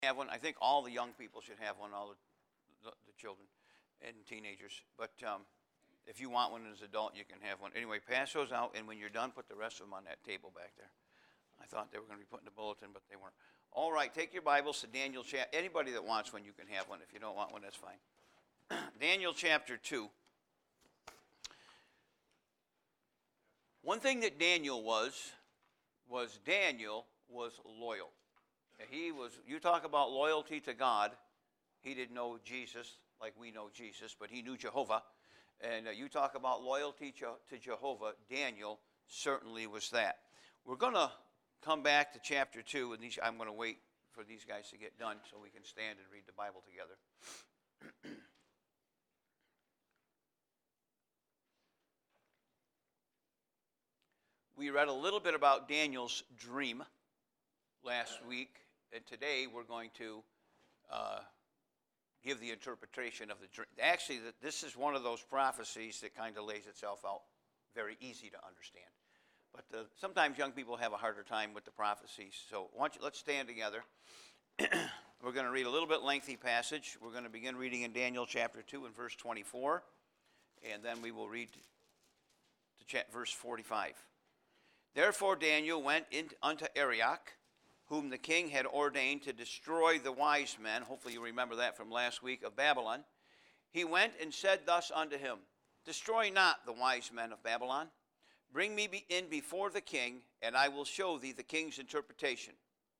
Have one. I think all the young people should have one, all the children and teenagers. But if you want one as an adult, you can have one. Anyway, pass those out, and when you're done, put the rest of them on that table back there. I thought they were going to be put in the bulletin, but they weren't. All right, take your Bibles to Daniel chapter. Anybody that wants one, you can have one. If you don't want one, that's fine. Daniel chapter 2. One thing that Daniel was Daniel was loyal. You talk about loyalty to God. He didn't know Jesus like we know Jesus, but he knew Jehovah. And you talk about loyalty to Jehovah, Daniel certainly was that. We're going to come back to chapter 2, and I'm going to wait for these guys to get done so we can stand and read the Bible together. We read a little bit about Daniel's dream last week, and today we're going to give the interpretation of the dream. Actually, this is one of those prophecies that kind of lays itself out very easy to understand. But sometimes young people have a harder time with the prophecies. So let's stand together. We're going to read a little bit lengthy passage. We're going to begin reading in Daniel chapter 2 and verse 24. And then we will read to verse 45. Therefore Daniel went unto Arioch, whom the king had ordained to destroy the wise men. Hopefully you remember that from last week, of Babylon. He went and said thus unto him, Destroy not the wise men of Babylon. Bring me in before the king, and I will show thee the king's interpretation.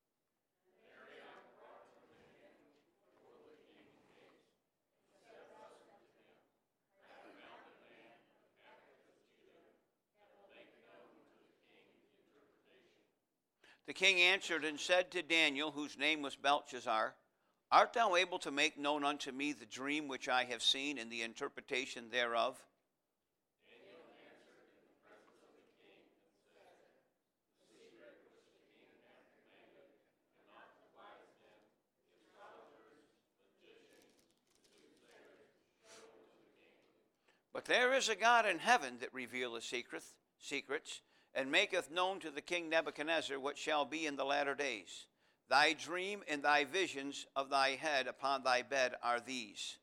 The king answered and said to Daniel, whose name was Belteshazzar, Art thou able to make known unto me the dream which I have seen and the interpretation thereof? Daniel answered in the presence of the king and said, The secret which the king hath commanded, and not the wise men, astrologers, magicians, soothsayers, show to the king. But there is a God in heaven that revealeth secrets, and maketh known to the king Nebuchadnezzar what shall be in the latter days. Thy dream and thy visions of thy head upon thy bed are these.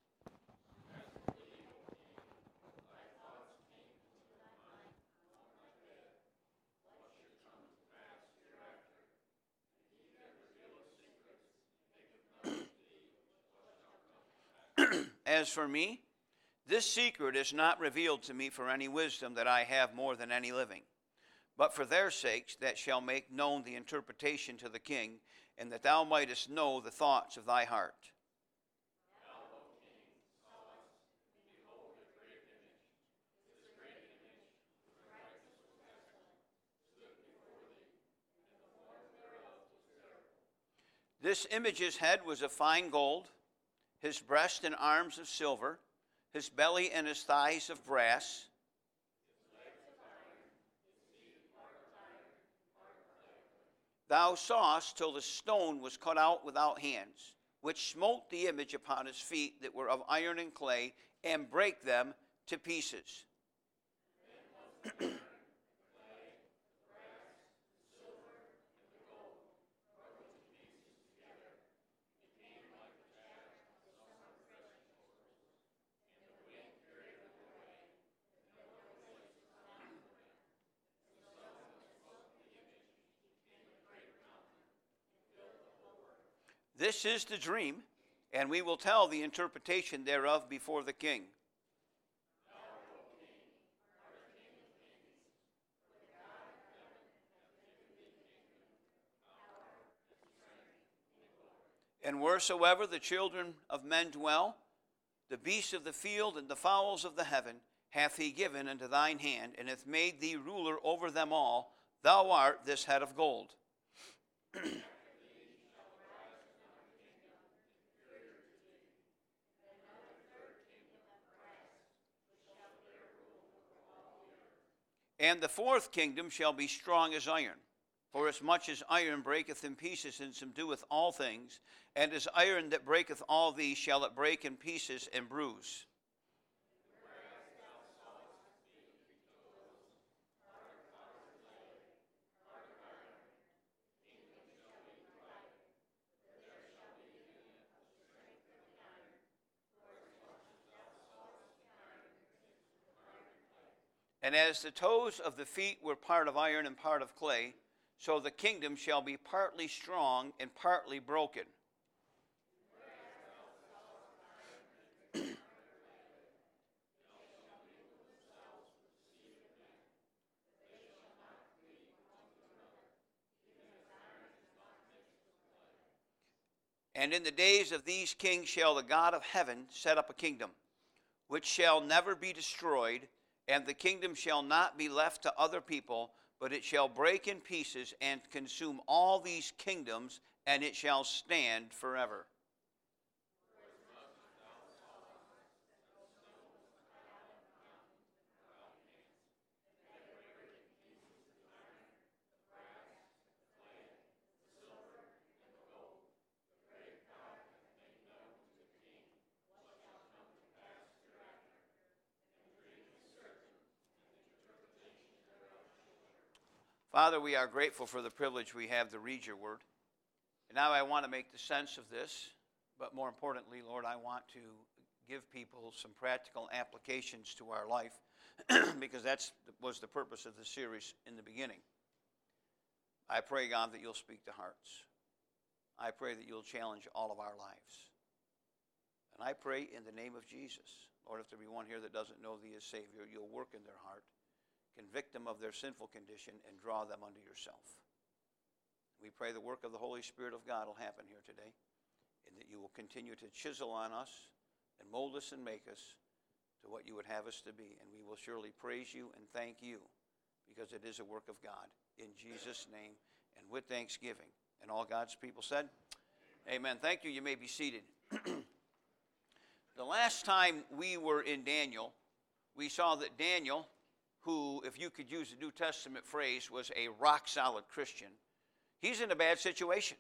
As for me, this secret is not revealed to me for any wisdom that I have more than any living, but for their sakes that shall make known the interpretation to the king, and that thou mightest know the thoughts of thy heart. Now, O king, sawest, and behold a great image. This great image, whose brightness was excellent, stood before thee, and the form thereof was terrible. This image's head was of fine gold, his breast and arms of silver, his belly and his thighs of brass, Thou sawest till the stone was cut out without hands, which smote the image upon his feet that were of iron and clay, and brake them to pieces. This is the dream, and we will tell the interpretation thereof before the king. And wheresoever the children of men dwell, the beasts of the field and the fowls of the heaven hath he given into thine hand, and hath made thee ruler over them all. Thou art this head of gold. And the fourth kingdom shall be strong as iron. For as much as iron breaketh in pieces and subdueth all things, and as iron that breaketh all these shall it break in pieces and bruise. And as the toes of the feet were part of iron and part of clay, so the kingdom shall be partly strong and partly broken. And in the days of these kings shall the God of heaven set up a kingdom, which shall never be destroyed, and the kingdom shall not be left to other people, but it shall break in pieces and consume all these kingdoms, and it shall stand forever. Father, we are grateful for the privilege we have to read your word. And now I want to make the sense of this, but more importantly, Lord, I want to give people some practical applications to our life because that was the purpose of the series in the beginning. I pray, God, that you'll speak to hearts. I pray that you'll challenge all of our lives. And I pray in the name of Jesus, Lord, if there be one here that doesn't know thee as Savior, you'll work in their heart, convict them of their sinful condition, and draw them unto yourself. We pray the work of the Holy Spirit of God will happen here today, and that you will continue to chisel on us and mold us and make us to what you would have us to be. And we will surely praise you and thank you because it is a work of God. In Jesus' name and with thanksgiving. And all God's people said, amen. Thank you. You may be seated. The last time we were in Daniel, we saw that Daniel, who, if you could use the New Testament phrase, was a rock-solid Christian, he's in a bad situation.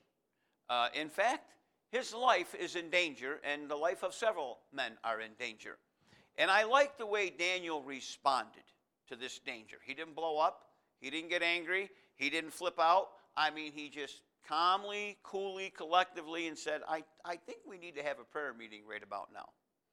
In fact, his life is in danger, and the life of several men are in danger. And I like the way Daniel responded to this danger. He didn't blow up. He didn't get angry. He didn't flip out. I mean, he just calmly, coolly, collectively, and said, I think we need to have a prayer meeting right about now.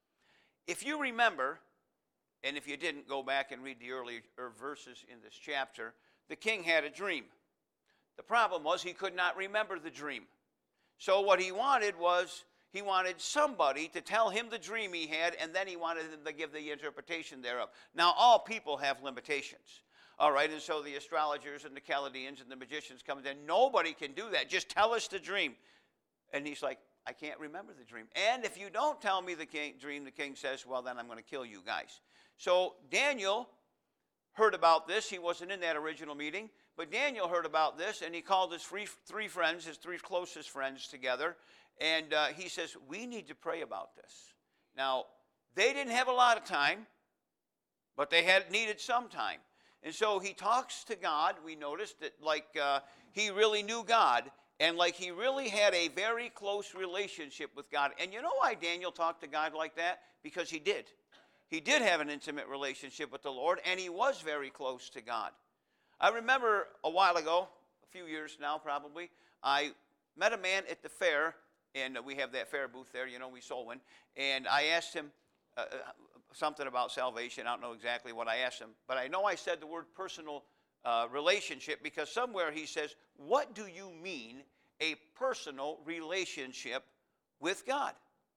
If you remember, and if you didn't, go back and read the earlier verses in this chapter, the king had a dream. The problem was he could not remember the dream. So what he wanted was, he wanted somebody to tell him the dream he had, and then he wanted them to give the interpretation thereof. Now, all people have limitations. All right, and so the astrologers and the Chaldeans and the magicians come in. Nobody can do that. Just tell us the dream. And he's like, I can't remember the dream. And if you don't tell me the dream, the king says, well, then I'm going to kill you guys. So Daniel heard about this. He wasn't in that original meeting. But Daniel heard about this, and he called his three friends, his three closest friends together. And he says, we need to pray about this. Now, they didn't have a lot of time, but they had needed some time. And so he talks to God. We noticed that he really knew God, and like he really had a very close relationship with God. And you know why Daniel talked to God like that? Because he did. He did have an intimate relationship with the Lord, and he was very close to God. I remember a while ago, a few years now probably, I met a man at the fair, and we have that fair booth there, we sold one, and I asked him something about salvation. I don't know exactly what I asked him, but I know I said the word personal relationship because somewhere he says, what do you mean a personal relationship with God?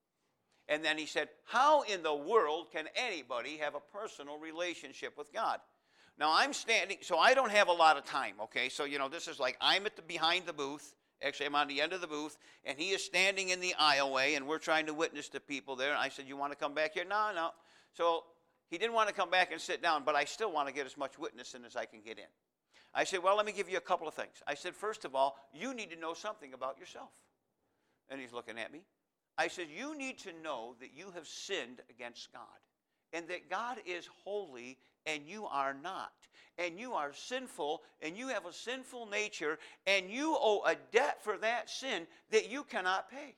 And then he said, how in the world can anybody have a personal relationship with God? Now, I'm standing, so I don't have a lot of time, okay? So, this is like I'm behind the booth. Actually, I'm on the end of the booth, and he is standing in the aisleway, and we're trying to witness to people there. And I said, you want to come back here? No. So he didn't want to come back and sit down, but I still want to get as much witnessing as I can get in. I said, well, let me give you a couple of things. I said, first of all, you need to know something about yourself. And he's looking at me. I said, you need to know that you have sinned against God, and that God is holy and you are not. And you are sinful, and you have a sinful nature, and you owe a debt for that sin that you cannot pay.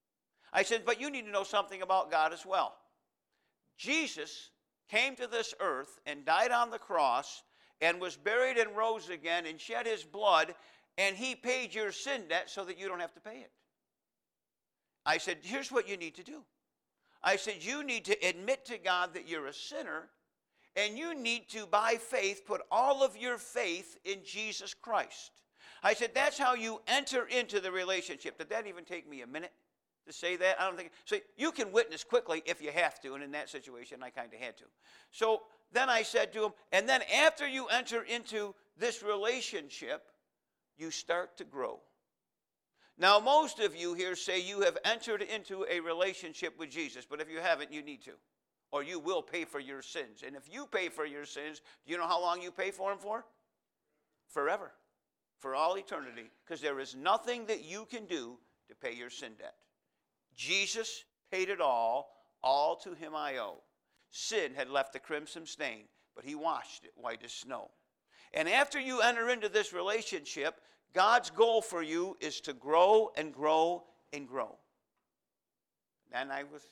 I said, but you need to know something about God as well. Jesus came to this earth and died on the cross and was buried and rose again and shed his blood, and he paid your sin debt so that you don't have to pay it. I said, here's what you need to do. I said, you need to admit to God that you're a sinner, And you need to, by faith, put all of your faith in Jesus Christ. I said, that's how you enter into the relationship. Did that even take me a minute to say that? I don't think so. You can witness quickly if you have to, and in that situation, I kind of had to. So then I said to him, and then after you enter into this relationship, you start to grow. Now, most of you here say you have entered into a relationship with Jesus, but if you haven't, you need to, or you will pay for your sins. And if you pay for your sins, do you know how long you pay for them for? Forever. For all eternity, because there is nothing that you can do to pay your sin debt. Jesus paid it all to him I owe. Sin had left the crimson stain, but he washed it white as snow. And after you enter into this relationship, God's goal for you is to grow and grow and grow. Then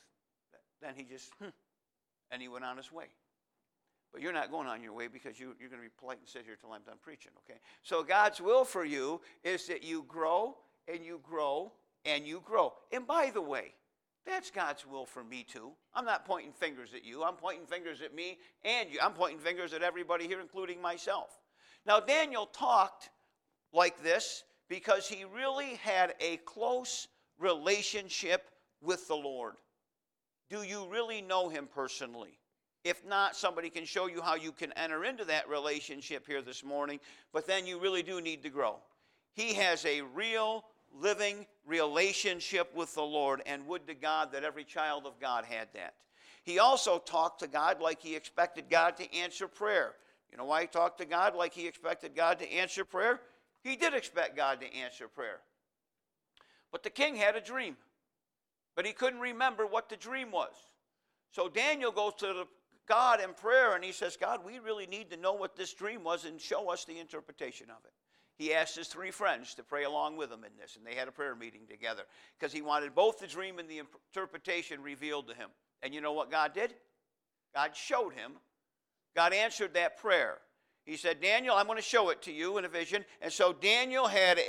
he just, and he went on his way. But you're not going on your way because you're going to be polite and sit here till I'm done preaching, okay? So God's will for you is that you grow and you grow and you grow. And by the way, that's God's will for me too. I'm not pointing fingers at you. I'm pointing fingers at me and you. I'm pointing fingers at everybody here, including myself. Now, Daniel talked like this because he really had a close relationship with the Lord. Do you really know him personally? If not, somebody can show you how you can enter into that relationship here this morning, but then you really do need to grow. He has a real, living relationship with the Lord, and would to God that every child of God had that. He also talked to God like he expected God to answer prayer. You know why he talked to God like he expected God to answer prayer? He did expect God to answer prayer. But the king had a dream, but he couldn't remember what the dream was. So Daniel goes to God in prayer, and he says, God, we really need to know what this dream was and show us the interpretation of it. He asked his 3 friends to pray along with him in this, and they had a prayer meeting together because he wanted both the dream and the interpretation revealed to him. And you know what God did? God showed him. God answered that prayer. He said, Daniel, I'm going to show it to you in a vision. And so Daniel had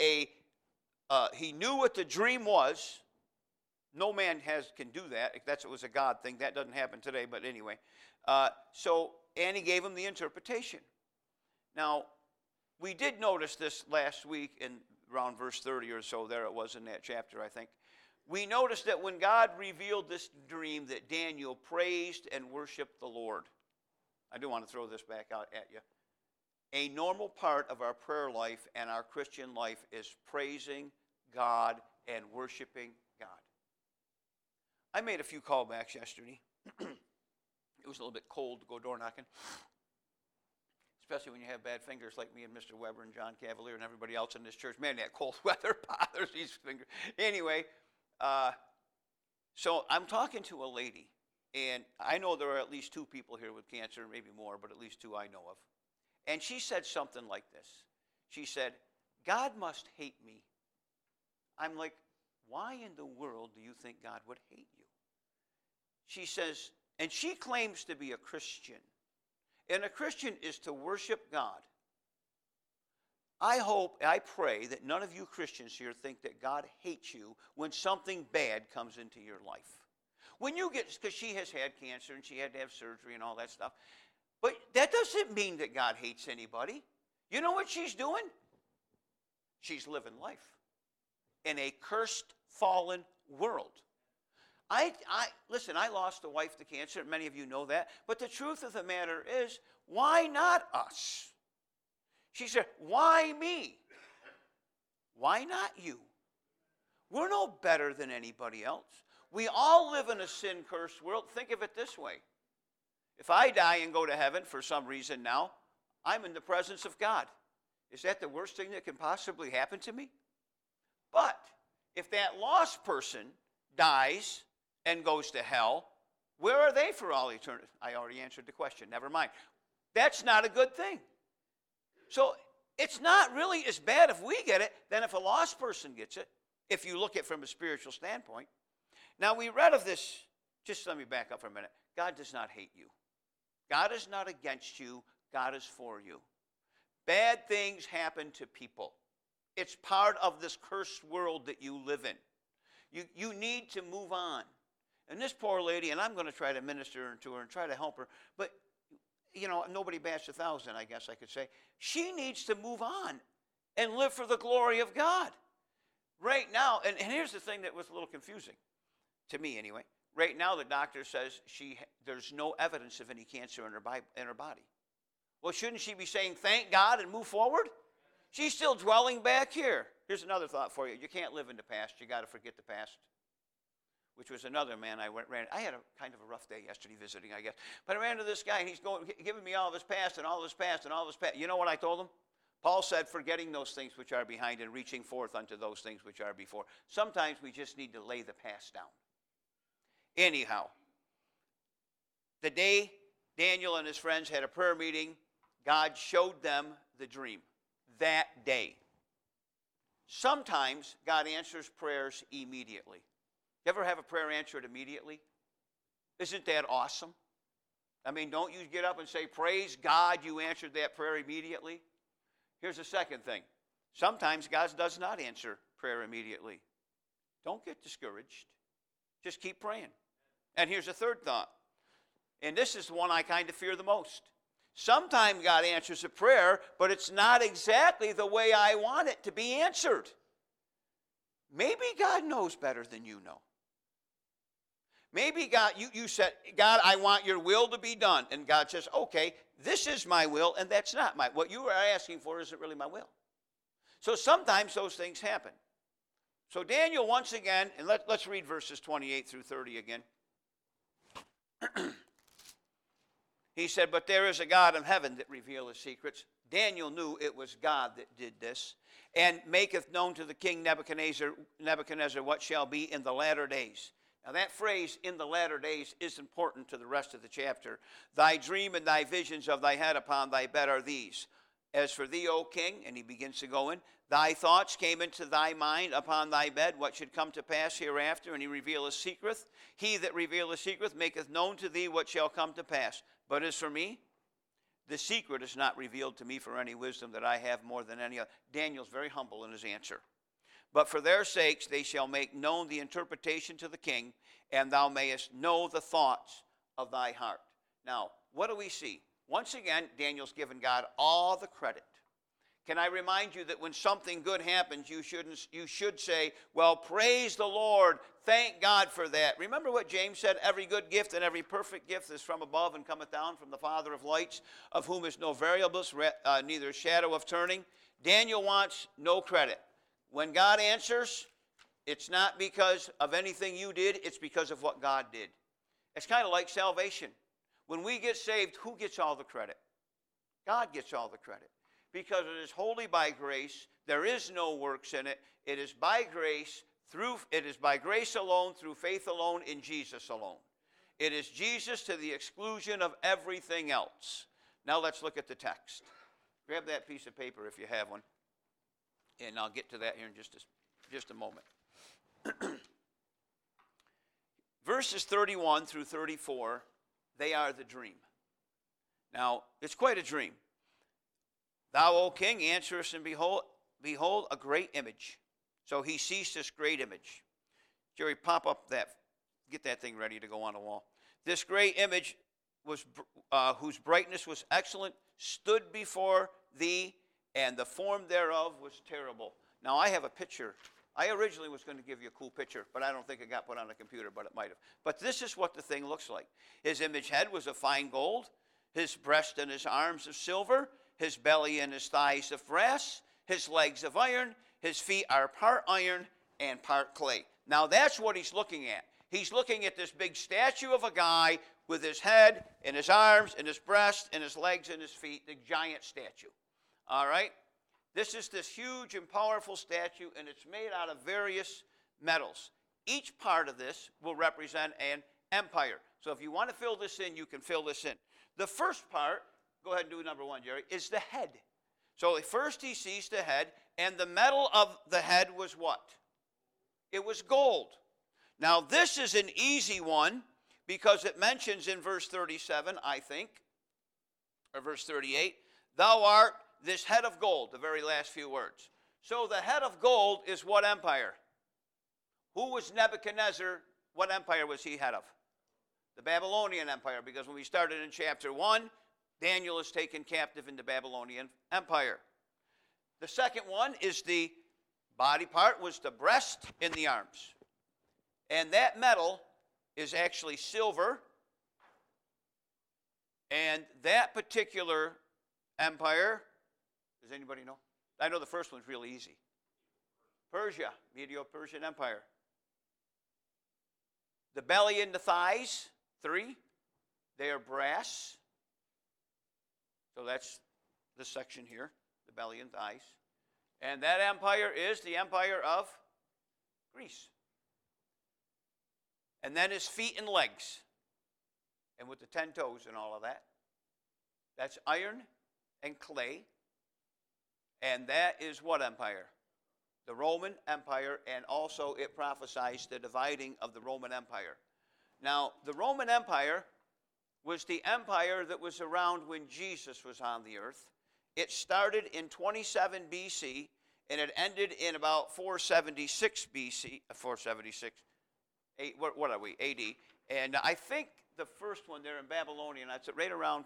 he knew what the dream was. No man can do that. It was a God thing. That doesn't happen today, but anyway. And he gave him the interpretation. Now, we did notice this last week in around verse 30 or so, there it was in that chapter, I think. We noticed that when God revealed this dream, that Daniel praised and worshiped the Lord. I do want to throw this back out at you. A normal part of our prayer life and our Christian life is praising God and worshiping God. I made a few callbacks yesterday. It was a little bit cold to go door knocking, especially when you have bad fingers like me and Mr. Weber and John Cavalier and everybody else in this church. Man, that cold weather bothers these fingers. Anyway, so I'm talking to a lady, and I know there are at least 2 people here with cancer, maybe more, but at least 2 I know of. And she said something like this. She said, God must hate me. I'm like, why in the world do you think God would hate you? She says, and she claims to be a Christian. And a Christian is to worship God. I pray that none of you Christians here think that God hates you when something bad comes into your life. When you get, because she has had cancer and she had to have surgery and all that stuff. But that doesn't mean that God hates anybody. You know what she's doing? She's living life in a cursed, fallen world. Listen, I lost a wife to cancer, and many of you know that. But the truth of the matter is, why not us? She said, why me? Why not you? We're no better than anybody else. We all live in a sin-cursed world. Think of it this way. If I die and go to heaven for some reason now, I'm in the presence of God. Is that the worst thing that can possibly happen to me? But if that lost person dies and goes to hell, where are they for all eternity? I already answered the question. Never mind. That's not a good thing. So it's not really as bad if we get it than if a lost person gets it, if you look at it from a spiritual standpoint. Now, we read of this. Just let me back up for a minute. God does not hate you. God is not against you. God is for you. Bad things happen to people. It's part of this cursed world that you live in. You need to move on. And this poor lady, and I'm going to try to minister to her and try to help her, but nobody bats 1,000, I guess I could say. She needs to move on and live for the glory of God. Right now, and here's the thing that was a little confusing, to me anyway. Right now, the doctor says there's no evidence of any cancer in her body. Well, shouldn't she be saying, thank God, and move forward? She's still dwelling back here. Here's another thought for you. You can't live in the past. You got to forget the past. Which was another man I had a kind of a rough day yesterday visiting, I guess. But I ran into this guy, and he's giving me all of his past and all of his past and all of his past. You know what I told him? Paul said, forgetting those things which are behind and reaching forth unto those things which are before. Sometimes we just need to lay the past down. Anyhow, the day Daniel and his friends had a prayer meeting, God showed them the dream that day. Sometimes God answers prayers immediately. You ever have a prayer answered immediately? Isn't that awesome? I mean, don't you get up and say, praise God, you answered that prayer immediately? Here's the second thing. Sometimes God does not answer prayer immediately. Don't get discouraged. Just keep praying. And here's a third thought. And this is the one I kind of fear the most. Sometimes God answers a prayer, but it's not exactly the way I want it to be answered. Maybe God knows better than you know. Maybe God, you said, God, I want your will to be done. And God says, okay, this is my will, and that's not my will. What you are asking for isn't really my will. So sometimes those things happen. So Daniel, once again, and let's read verses 28 through 30 again. He said, but there is a God in heaven that revealeth secrets. Daniel knew it was God that did this. And maketh known to the king Nebuchadnezzar what shall be in the latter days. Now that phrase, in the latter days, is important to the rest of the chapter. Thy dream and thy visions of thy head upon thy bed are these. As for thee, O king, and he begins to go in, thy thoughts came into thy mind upon thy bed, what should come to pass hereafter, and he revealeth secret. He that revealeth secret maketh known to thee what shall come to pass. But as for me, the secret is not revealed to me for any wisdom that I have more than any other. Daniel's very humble in his answer. But for their sakes they shall make known the interpretation to the king, and thou mayest know the thoughts of thy heart. Now, what do we see? Once again, Daniel's given God all the credit. Can I remind you that when something good happens, you should say, well, praise the Lord, thank God for that. Remember what James said, every good gift and every perfect gift is from above and cometh down from the Father of lights, of whom is no variableness, neither shadow of turning. Daniel wants no credit. When God answers, it's not because of anything you did, it's because of what God did. It's kind of like salvation. When we get saved, who gets all the credit? God gets all the credit. Because it is wholly by grace. There is no works in it. It is by grace alone, through faith alone, in Jesus alone. It is Jesus to the exclusion of everything else. Now let's look at the text. Grab that piece of paper if you have one. And I'll get to that here in just a moment. Verses 31 through 34, they are the dream. Now, it's quite a dream. Thou, O king, answerest, and behold a great image. So he sees this great image. Jerry, pop up get that thing ready to go on the wall. This great image, whose brightness was excellent, stood before thee, and the form thereof was terrible. Now, I have a picture. I originally was going to give you a cool picture, but I don't think it got put on the computer, but it might have. But this is what the thing looks like. His image head was of fine gold, his breast and his arms of silver, his belly and his thighs of brass, his legs of iron, his feet are part iron and part clay. Now, that's what he's looking at. He's looking at this big statue of a guy with his head and his arms and his breast and his legs and his feet, the giant statue. All right? This is this huge and powerful statue, and it's made out of various metals. Each part of this will represent an empire. So if you want to fill this in, you can fill this in. The first part, go ahead and do number one, Jerry, is the head. So first he sees the head, and the metal of the head was what? It was gold. Now this is an easy one because it mentions in verse 37, I think, or verse 38, thou art this head of gold, the very last few words. So the head of gold is what empire? Who was Nebuchadnezzar? What empire was he head of? The Babylonian Empire, because when we started in chapter 1, Daniel is taken captive in the Babylonian Empire. The second one is the body part, was the breast and the arms. And that metal is actually silver. And that particular empire, does anybody know? I know the first one's really easy. Persia, Medo-Persian Empire. The belly and the thighs, 3, they are brass. So that's this section here, the belly and thighs. And that empire is the empire of Greece. And then his feet and legs, and with the 10 toes and all of that. That's iron and clay. And that is what empire? The Roman Empire, and also it prophesies the dividing of the Roman Empire. Now, the Roman Empire was the empire that was around when Jesus was on the earth. It started in 27 BC, and it ended in about 476 BC, 476, what are we, AD. And I think the first one there in Babylonian, that's right around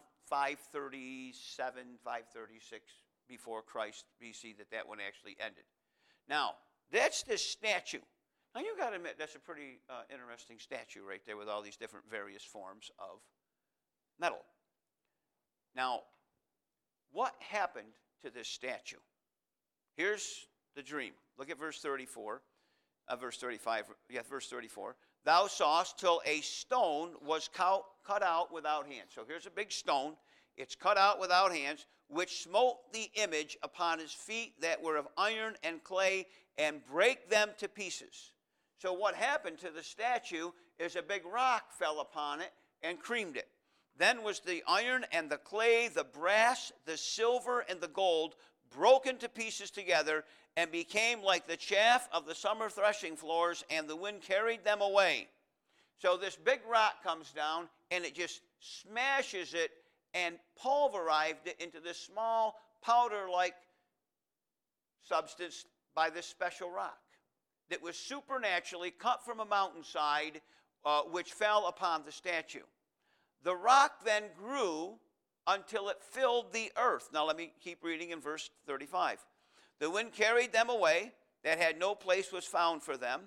537, 536 before Christ BC that one actually ended. Now, that's this statue. Now, you got to admit, that's a pretty interesting statue right there with all these different various forms of metal. Now, what happened to this statue? Here's the dream. Look at verse 34, verse 35, verse 34. Thou sawest till a stone was cut out without hands. So here's a big stone. It's cut out without hands, which smote the image upon his feet that were of iron and clay, and brake them to pieces. So what happened to the statue is a big rock fell upon it and creamed it. Then was the iron and the clay, the brass, the silver, and the gold broken to pieces together, and became like the chaff of the summer threshing floors, and the wind carried them away. So this big rock comes down, and it just smashes it and pulverized it into this small powder-like substance by this special rock that was supernaturally cut from a mountainside, which fell upon the statue. The rock then grew until it filled the earth. Now let me keep reading in verse 35. The wind carried them away, that had no place was found for them.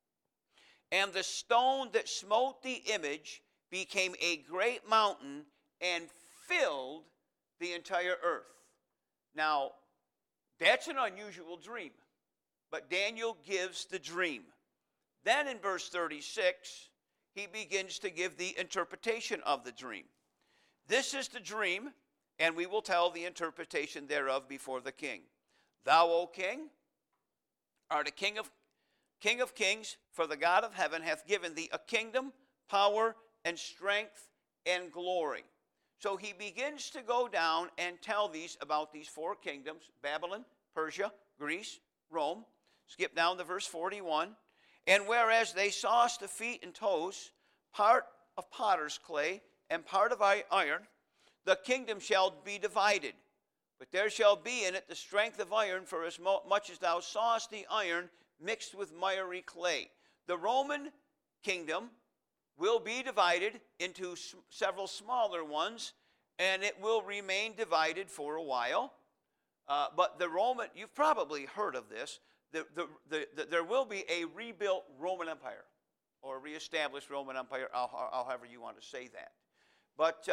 And the stone that smote the image became a great mountain and filled the entire earth. Now, that's an unusual dream, but Daniel gives the dream. Then in verse 36, he begins to give the interpretation of the dream. This is the dream, and we will tell the interpretation thereof before the king. Thou, O king, art a king of kings, for the God of heaven hath given thee a kingdom, power, and strength, and glory. So he begins to go down and tell about these 4 kingdoms: Babylon, Persia, Greece, Rome. Skip down to verse 41. And whereas they sawest the feet and toes, part of potter's clay, and part of iron, the kingdom shall be divided. But there shall be in it the strength of iron, for as much as thou sawest the iron mixed with miry clay. The Roman kingdom will be divided into several smaller ones, and it will remain divided for a while. But the Roman, you've probably heard of this, there will be a rebuilt Roman Empire, or a reestablished Roman Empire, however you want to say that. But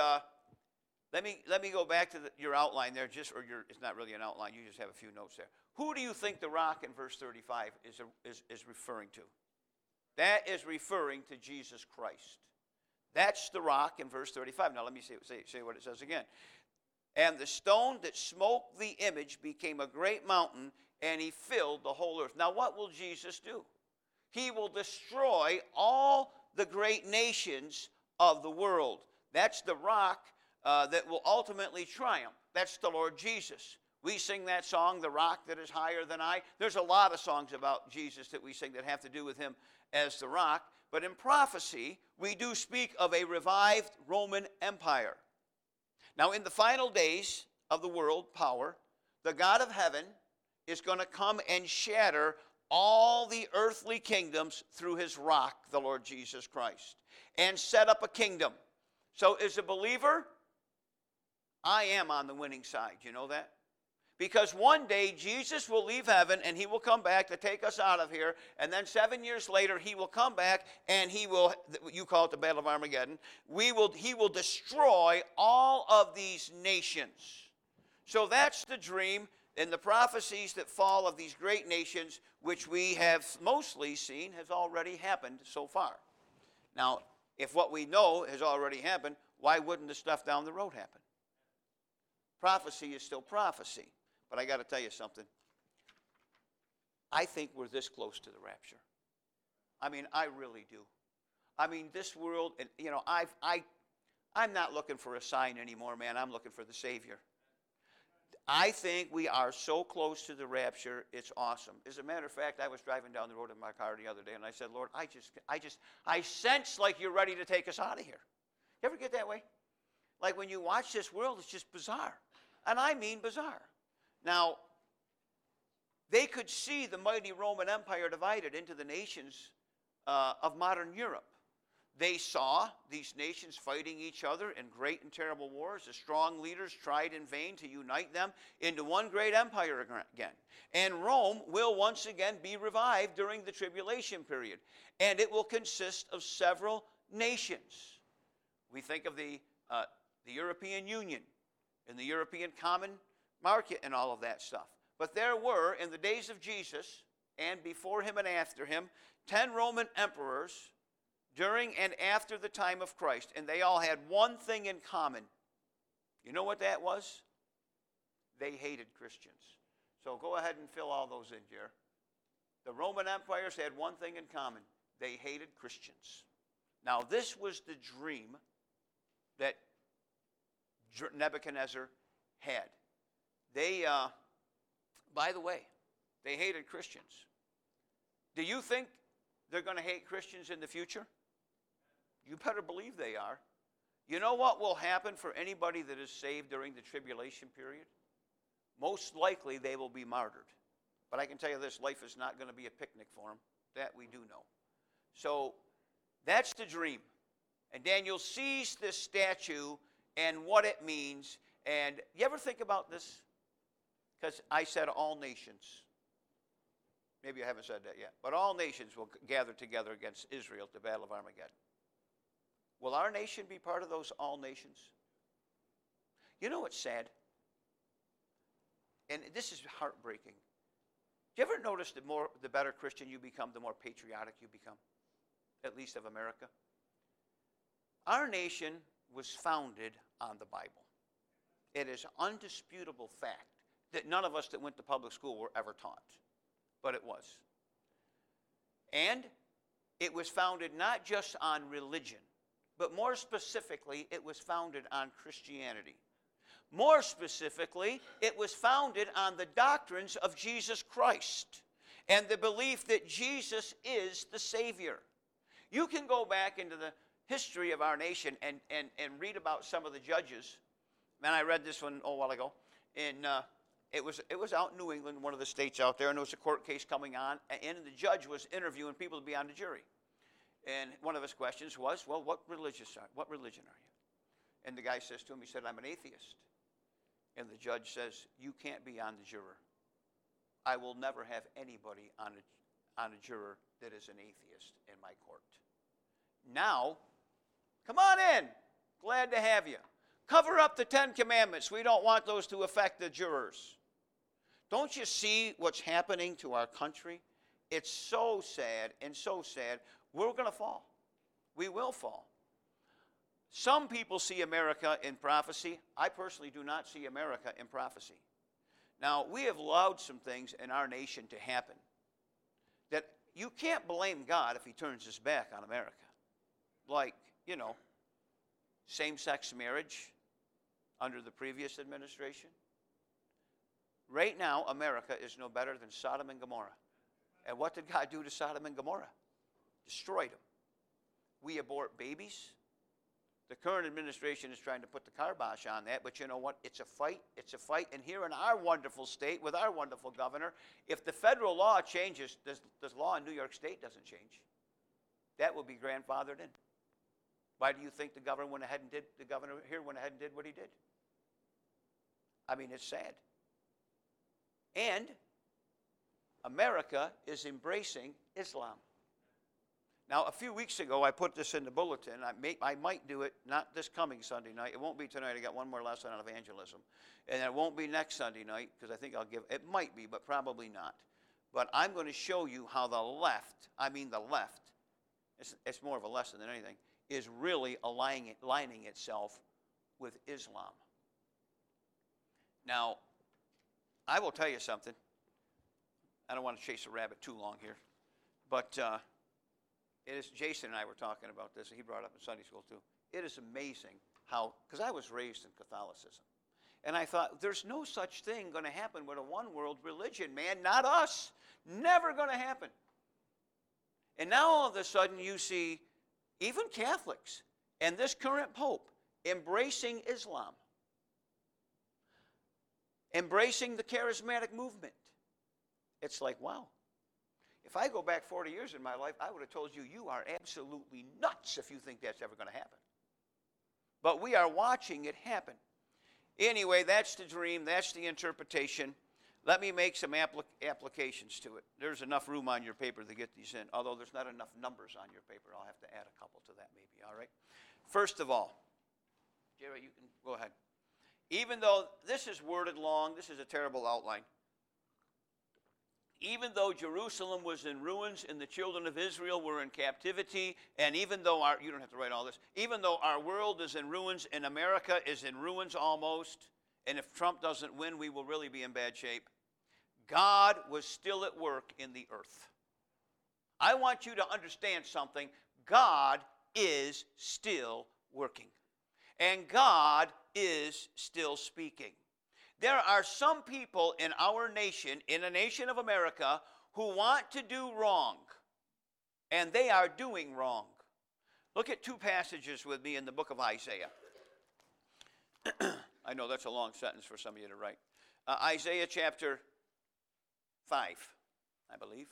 let me go back to your outline there, it's not really an outline, you just have a few notes there. Who do you think the rock in verse 35 is referring to? That is referring to Jesus Christ. That's the rock in verse 35. Now let me say what it says again. And the stone that smote the image became a great mountain, and he filled the whole earth. Now what will Jesus do? He will destroy all the great nations of the world. That's the rock that will ultimately triumph. That's the Lord Jesus. We sing that song, The Rock That Is Higher Than I. There's a lot of songs about Jesus that we sing that have to do with him as the rock. But in prophecy, we do speak of a revived Roman Empire. Now, in the final days of the world power, the God of heaven is going to come and shatter all the earthly kingdoms through his rock, the Lord Jesus Christ, and set up a kingdom. So as a believer, I am on the winning side. You know that? Because one day Jesus will leave heaven and he will come back to take us out of here. And then 7 years later, he will come back and he will, you call it the Battle of Armageddon, he will destroy all of these nations. So that's the dream and the prophecies that fall of these great nations, which we have mostly seen has already happened so far. Now, if what we know has already happened, why wouldn't the stuff down the road happen? Prophecy is still prophecy. But I got to tell you something. I think we're this close to the rapture. I mean, I really do. I mean, this world, you know, I'm not looking for a sign anymore, man. I'm looking for the Savior. I think we are so close to the rapture, it's awesome. As a matter of fact, I was driving down the road in my car the other day, and I said, Lord, I sense like you're ready to take us out of here. You ever get that way? Like when you watch this world, it's just bizarre. And I mean bizarre. Now, they could see the mighty Roman Empire divided into the nations of modern Europe. They saw these nations fighting each other in great and terrible wars. The strong leaders tried in vain to unite them into one great empire again. And Rome will once again be revived during the tribulation period. And it will consist of several nations. We think of the European Union and the European Common Market and all of that stuff. But there were, in the days of Jesus, and before him and after him, 10 Roman emperors during and after the time of Christ. And they all had one thing in common. You know what that was? They hated Christians. So go ahead and fill all those in, Jer. The Roman empires had one thing in common. They hated Christians. Now, this was the dream that Nebuchadnezzar had. They, by the way, they hated Christians. Do you think they're going to hate Christians in the future? You better believe they are. You know what will happen for anybody that is saved during the tribulation period? Most likely they will be martyred. But I can tell you this, life is not going to be a picnic for them. That we do know. So that's the dream. And Daniel sees this statue and what it means. And you ever think about this? Because I said all nations. Maybe I haven't said that yet. But all nations will gather together against Israel at the Battle of Armageddon. Will our nation be part of those all nations? You know what's sad? And this is heartbreaking. Do you ever notice the better Christian you become, the more patriotic you become? At least of America. Our nation was founded on the Bible. It is undisputable fact that none of us that went to public school were ever taught. But it was. And it was founded not just on religion, but more specifically, it was founded on Christianity. More specifically, it was founded on the doctrines of Jesus Christ and the belief that Jesus is the Savior. You can go back into the history of our nation and read about some of the judges. Man, I read this one a while ago. And it was out in New England, one of the states out there, and there was a court case coming on, and the judge was interviewing people to be on the jury. And one of his questions was, well, what religion are you? And the guy says to him, he said, I'm an atheist. And the judge says, you can't be on the juror. I will never have anybody on a juror that is an atheist in my court. Now, come on in. Glad to have you. Cover up the 10 Commandments. We don't want those to affect the jurors. Don't you see what's happening to our country? It's so sad and so sad. We're going to fall. We will fall. Some people see America in prophecy. I personally do not see America in prophecy. Now, we have allowed some things in our nation to happen that you can't blame God if he turns his back on America. Like, same-sex marriage under the previous administration. Right now, America is no better than Sodom and Gomorrah. And what did God do to Sodom and Gomorrah? Destroyed them. We abort babies. The current administration is trying to put the kibosh on that, but you know what? It's a fight. It's a fight. And here in our wonderful state, with our wonderful governor, if the federal law changes, the law in New York State doesn't change. That will be grandfathered in. Why do you think the governor here went ahead and did what he did? I mean, it's sad. And America is embracing Islam. Now, a few weeks ago, I put this in the bulletin. I might do it, not this coming Sunday night. It won't be tonight. I got one more lesson on evangelism. And it won't be next Sunday night, because I think it might be, but probably not. But I'm going to show you how the left, it's more of a lesson than anything, is really aligning itself with Islam. Now, I will tell you something. I don't want to chase a rabbit too long here. But Jason and I were talking about this, and he brought it up in Sunday school too. It is amazing how, because I was raised in Catholicism. And I thought, there's no such thing going to happen with a one-world religion, man. Not us. Never going to happen. And now all of a sudden you see even Catholics and this current Pope embracing Islam. Embracing the charismatic movement. It's like, wow. If I go back 40 years in my life, I would have told you, you are absolutely nuts if you think that's ever going to happen. But we are watching it happen. Anyway, that's the dream. That's the interpretation. Let me make some applications to it. There's enough room on your paper to get these in, although there's not enough numbers on your paper. I'll have to add a couple to that maybe, all right? First of all, Jerry, you can go ahead. Even though this is worded long, this is a terrible outline. Even though Jerusalem was in ruins and the children of Israel were in captivity, and even though you don't have to write all this, even though our world is in ruins and America is in ruins almost, and if Trump doesn't win, we will really be in bad shape, God was still at work in the earth. I want you to understand something. God is still working. And God is still speaking. There are some people in our nation, in the nation of America, who want to do wrong, and they are doing wrong. Look at two passages with me in the book of Isaiah. I know that's a long sentence for some of you to write. Isaiah chapter 5, I believe.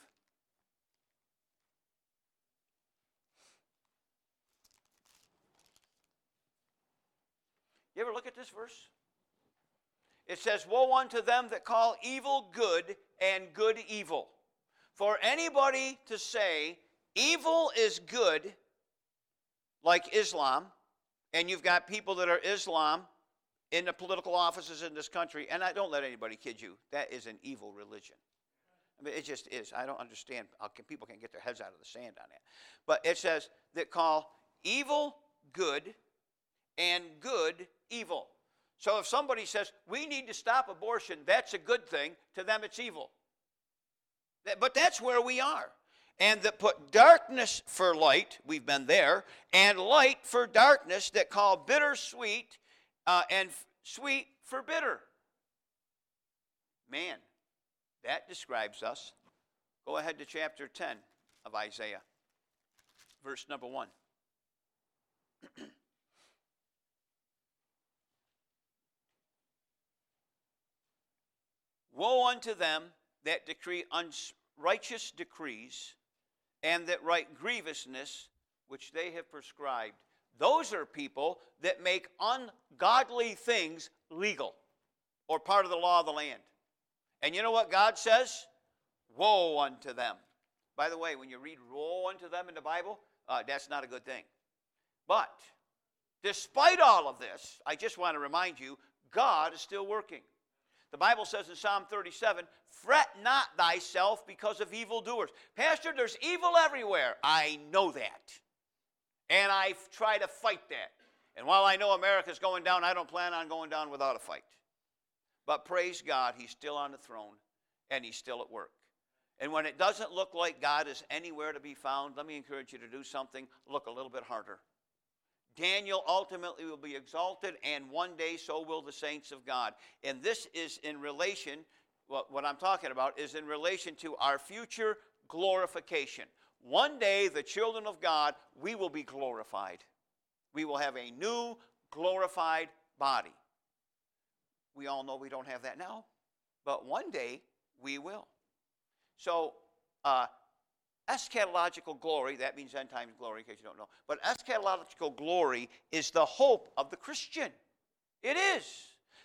You ever look at this verse? It says, woe unto them that call evil good and good evil. For anybody to say evil is good, like Islam, and you've got people that are Islam in the political offices in this country, and I don't let anybody kid you, that is an evil religion. I mean, it just is. I don't understand how people can get their heads out of the sand on that. But it says that call evil good and good evil. So if somebody says, we need to stop abortion, that's a good thing. To them, it's evil. But that's where we are. And that put darkness for light, we've been there, and light for darkness, that call bitter sweet, and sweet for bitter. Man, that describes us. Go ahead to chapter 10 of Isaiah, verse number 1. Woe unto them that decree unrighteous decrees, and that write grievousness which they have prescribed. Those are people that make ungodly things legal or part of the law of the land. And you know what God says? Woe unto them. By the way, when you read woe unto them in the Bible, that's not a good thing. But despite all of this, I just want to remind you, God is still working. The Bible says in Psalm 37, fret not thyself because of evildoers. Pastor, there's evil everywhere. I know that. And I try to fight that. And while I know America's going down, I don't plan on going down without a fight. But praise God, he's still on the throne, and he's still at work. And when it doesn't look like God is anywhere to be found, let me encourage you to do something. Look a little bit harder. Daniel ultimately will be exalted, and one day so will the saints of God. And this is in relation, what I'm talking about is in relation to our future glorification. One day, the children of God, we will be glorified. We will have a new glorified body. We all know we don't have that now, but one day we will. So, eschatological glory, that means end times glory in case you don't know, but eschatological glory is the hope of the Christian. It is.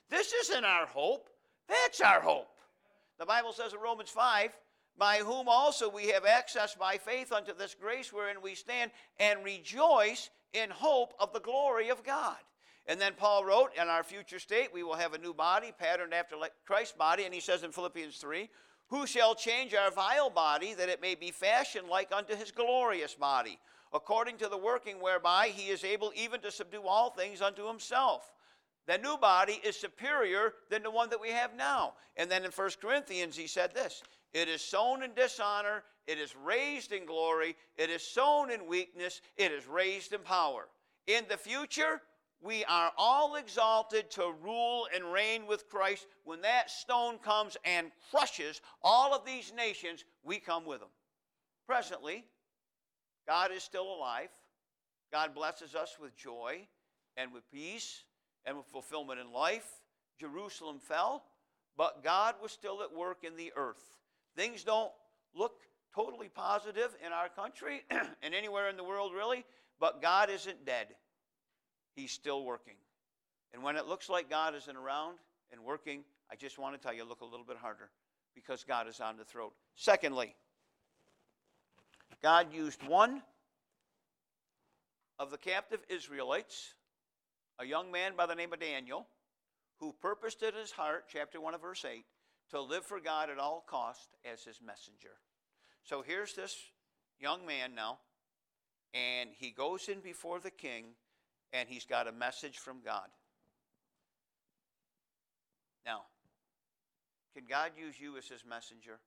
This isn't our hope. That's our hope. The Bible says in Romans 5, by whom also we have access by faith unto this grace wherein we stand and rejoice in hope of the glory of God. And then Paul wrote, in our future state, we will have a new body patterned after Christ's body. And he says in Philippians 3, who shall change our vile body that it may be fashioned like unto his glorious body, according to the working whereby he is able even to subdue all things unto himself. The new body is superior than the one that we have now. And then in 1 Corinthians he said this, it is sown in dishonor, it is raised in glory, it is sown in weakness, it is raised in power. In the future, we are all exalted to rule and reign with Christ. When that stone comes and crushes all of these nations, we come with them. Presently, God is still alive. God blesses us with joy and with peace and with fulfillment in life. Jerusalem fell, but God was still at work in the earth. Things don't look totally positive in our country and anywhere in the world really, but God isn't dead. He's still working. And when it looks like God isn't around and working, I just want to tell you, look a little bit harder, because God is on the throne. Secondly, God used one of the captive Israelites, a young man by the name of Daniel, who purposed in his heart, chapter 1 of verse 8, to live for God at all cost as his messenger. So here's this young man now, and he goes in before the king, and he's got a message from God. Now, can God use you as his messenger?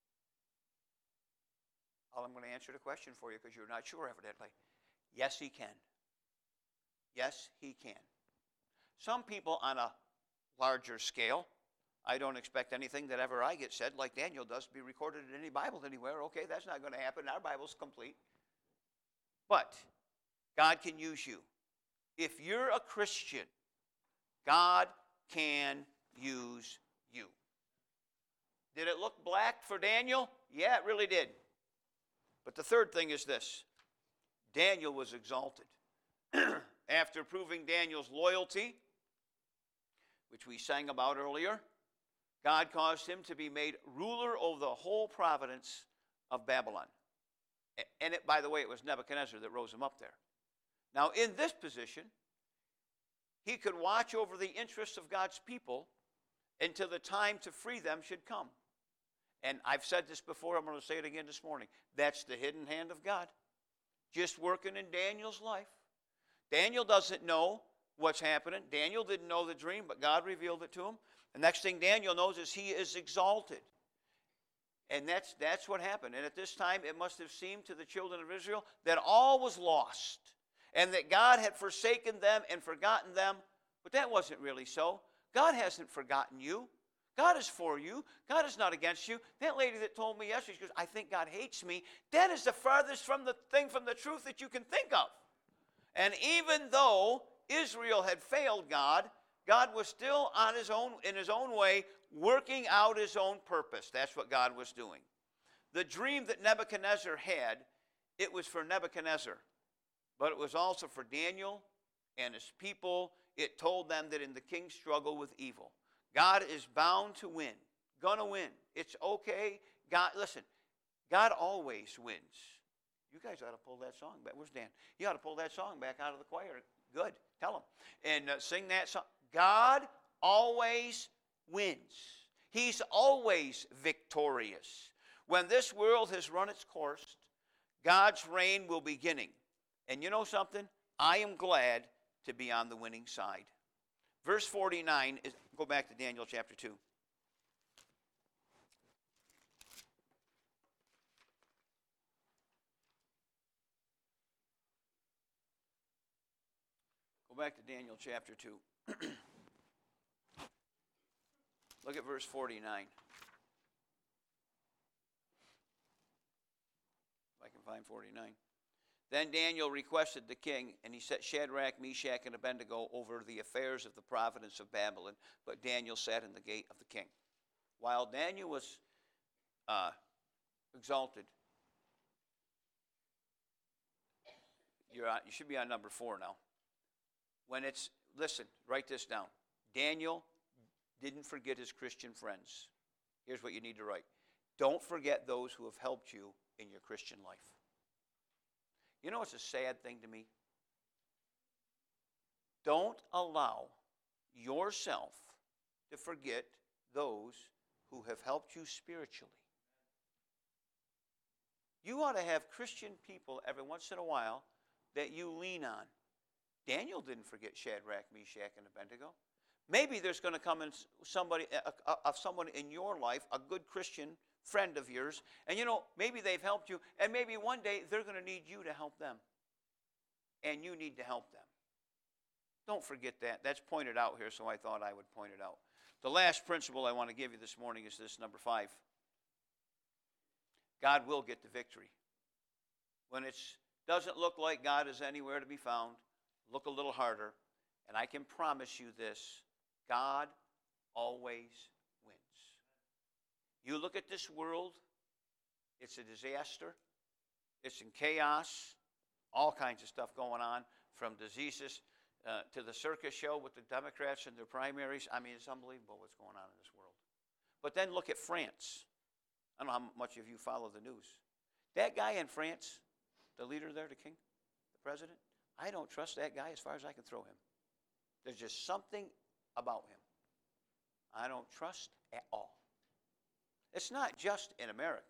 I'm going to answer the question for you because you're not sure evidently. Yes, he can. Yes, he can. Some people on a larger scale, I don't expect anything that ever I get said, like Daniel does, to be recorded in any Bible anywhere. Okay, that's not going to happen. Our Bible's complete. But God can use you. If you're a Christian, God can use you. Did it look black for Daniel? Yeah, it really did. But the third thing is this. Daniel was exalted. After proving Daniel's loyalty, which we sang about earlier, God caused him to be made ruler over the whole province of Babylon. And by the way, it was Nebuchadnezzar that rose him up there. Now, in this position, he could watch over the interests of God's people until the time to free them should come. And I've said this before, I'm going to say it again this morning. That's the hidden hand of God, just working in Daniel's life. Daniel doesn't know what's happening. Daniel didn't know the dream, but God revealed it to him. The next thing Daniel knows is he is exalted. And that's what happened. And at this time, it must have seemed to the children of Israel that all was lost, and that God had forsaken them and forgotten them. But that wasn't really so. God hasn't forgotten you. God is for you. God is not against you. That lady that told me yesterday, she goes, I think God hates me. That is the farthest from the truth that you can think of. And even though Israel had failed God, God was still on his own, in his own way, working out his own purpose. That's what God was doing. The dream that Nebuchadnezzar had, it was for Nebuchadnezzar. But it was also for Daniel and his people. It told them that in the king's struggle with evil, God is bound to win. Gonna win. It's okay. God, listen, God always wins. You guys ought to pull that song back. Where's Dan? You ought to pull that song back out of the choir. Good. Tell him. And sing that song. God always wins. He's always victorious. When this world has run its course, God's reign will be beginning. And you know something? I am glad to be on the winning side. Verse 49, go back to Daniel chapter 2. Go back to Daniel chapter 2. Look at verse 49. If I can find 49. Then Daniel requested the king, and he set Shadrach, Meshach, and Abednego over the affairs of the province of Babylon. But Daniel sat in the gate of the king. While Daniel was exalted, you should be on number 4 now. Listen, write this down. Daniel didn't forget his Christian friends. Here's what you need to write. Don't forget those who have helped you in your Christian life. You know, it's a sad thing to me. Don't allow yourself to forget those who have helped you spiritually. You ought to have Christian people every once in a while that you lean on. Daniel didn't forget Shadrach, Meshach, and Abednego. Maybe there's going to come in someone in your life, a good Christian friend of yours, and you know, maybe they've helped you, and maybe one day they're going to need you to help them. And you need to help them. Don't forget that. That's pointed out here, so I thought I would point it out. The last principle I want to give you this morning is this, number 5. God will get the victory. When it doesn't look like God is anywhere to be found, look a little harder, and I can promise you this, God always wins. You look at this world, it's a disaster. It's in chaos, all kinds of stuff going on, from diseases to the circus show with the Democrats and their primaries. I mean, it's unbelievable what's going on in this world. But then look at France. I don't know how much of you follow the news. That guy in France, the leader there, the king, the president, I don't trust that guy as far as I can throw him. There's just something about him I don't trust at all. It's not just in America.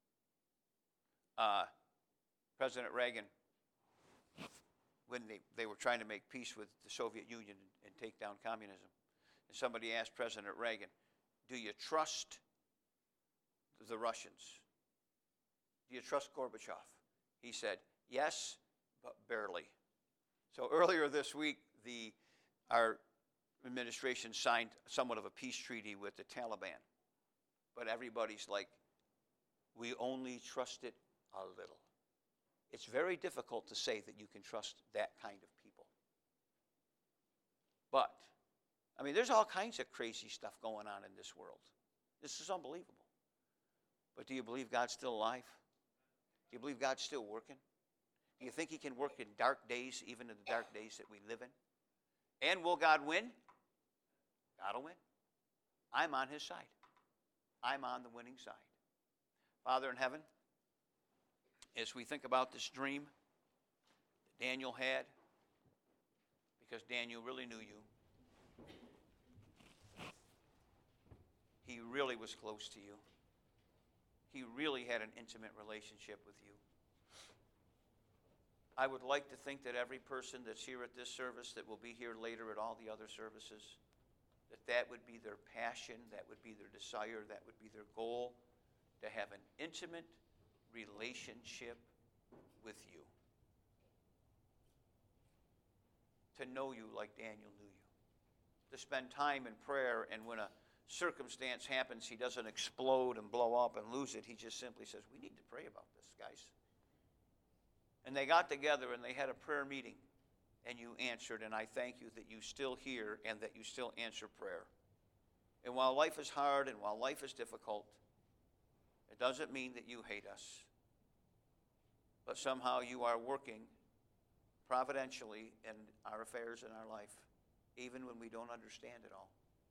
President Reagan, when they were trying to make peace with the Soviet Union and take down communism, and somebody asked President Reagan, do you trust the Russians? Do you trust Gorbachev? He said, yes, but barely. So earlier this week, our administration signed somewhat of a peace treaty with the Taliban. But everybody's like, we only trust it a little. It's very difficult to say that you can trust that kind of people. But, I mean, there's all kinds of crazy stuff going on in this world. This is unbelievable. But do you believe God's still alive? Do you believe God's still working? Do you think he can work in dark days, even in the dark days that we live in? And will God win? God will win. I'm on his side. I'm on the winning side. Father in heaven, as we think about this dream that Daniel had, because Daniel really knew you, he really was close to you. He really had an intimate relationship with you. I would like to think that every person that's here at this service, that will be here later at all the other services, that would be their passion, that would be their desire, that would be their goal, to have an intimate relationship with you. To know you like Daniel knew you. To spend time in prayer, and when a circumstance happens, he doesn't explode and blow up and lose it. He just simply says, we need to pray about this, guys. And they got together and they had a prayer meeting, and you answered, and I thank you that you still hear and that you still answer prayer. And while life is hard and while life is difficult, it doesn't mean that you hate us. But somehow you are working providentially in our affairs in our life, even when we don't understand it all.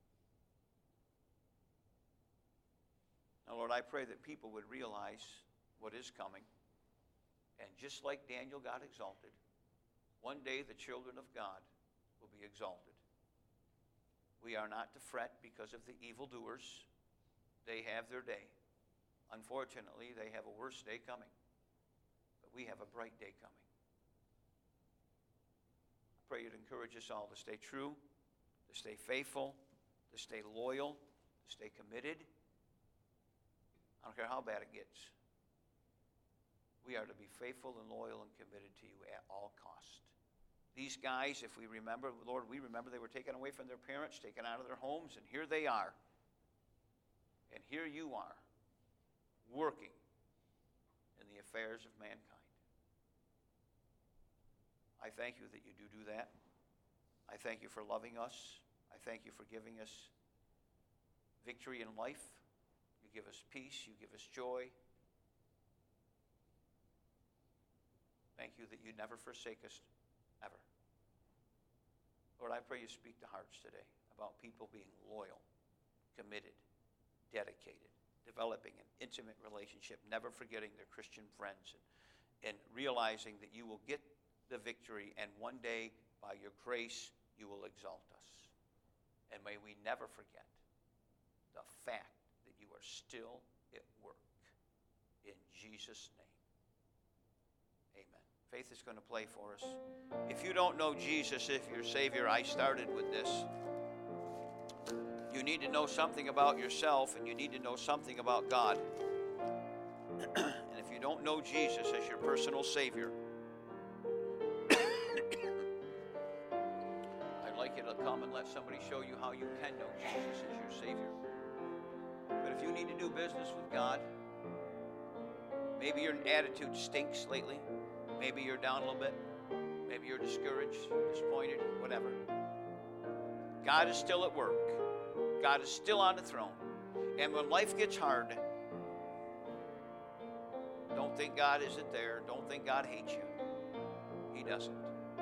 Now, Lord, I pray that people would realize what is coming. And just like Daniel got exalted, one day the children of God will be exalted. We are not to fret because of the evildoers. They have their day. Unfortunately, they have a worse day coming. But we have a bright day coming. I pray you'd encourage us all to stay true, to stay faithful, to stay loyal, to stay committed. I don't care how bad it gets. We are to be faithful and loyal and committed to you at all cost. These guys, if we remember, Lord, we remember they were taken away from their parents, taken out of their homes, and here they are. And here you are, working in the affairs of mankind. I thank you that you do that. I thank you for loving us. I thank you for giving us victory in life. You give us peace. You give us joy. Thank you that you never forsake us, ever. Lord, I pray you speak to hearts today about people being loyal committed, dedicated, developing an intimate relationship, never forgetting their Christian friends, and realizing that you will get the victory, and one day, by your grace, you will exalt us. And may we never forget the fact that you are still at work. In Jesus' name, amen. Faith is going to play for us. If you don't know Jesus as your Savior, I started with this. You need to know something about yourself, and you need to know something about God. And if you don't know Jesus as your personal Savior, I'd like you to come and let somebody show you how you can know Jesus as your Savior. But if you need to do business with God, maybe your attitude stinks lately, maybe you're down a little bit, maybe you're discouraged, disappointed, whatever. God is still at work. God is still on the throne. And when life gets hard, don't think God isn't there. Don't think God hates you. He doesn't.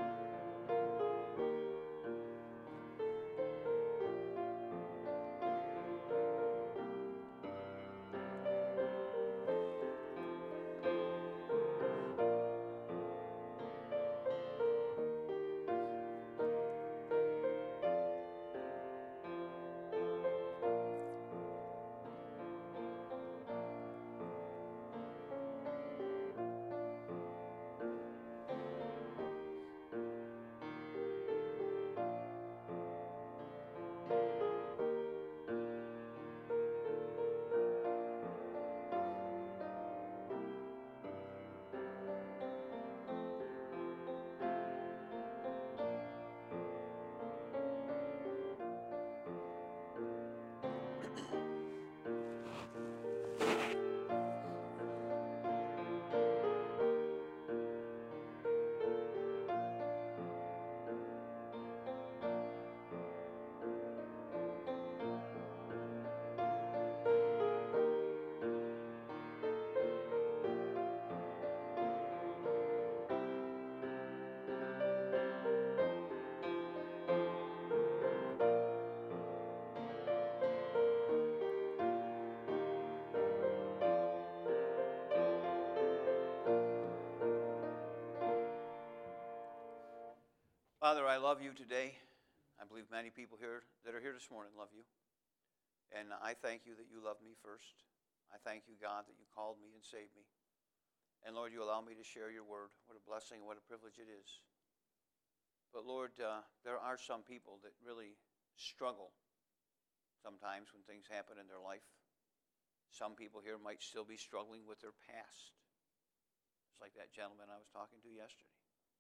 Father, I love you today. I believe many people here that are here this morning love you. And I thank you that you love me first. I thank you, God, that you called me and saved me. And Lord, you allow me to share your word. What a blessing, what a privilege it is. But Lord, there are some people that really struggle sometimes when things happen in their life. Some people here might still be struggling with their past. It's like that gentleman I was talking to yesterday.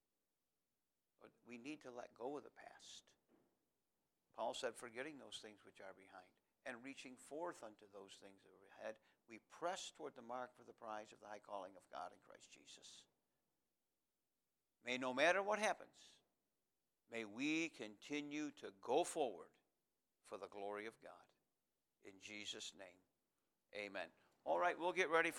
But we need to let go of the past. Paul said, forgetting those things which are behind and reaching forth unto those things that are ahead, we press toward the mark for the prize of the high calling of God in Christ Jesus. May no matter what happens, may we continue to go forward for the glory of God. In Jesus' name, amen. All right, we'll get ready for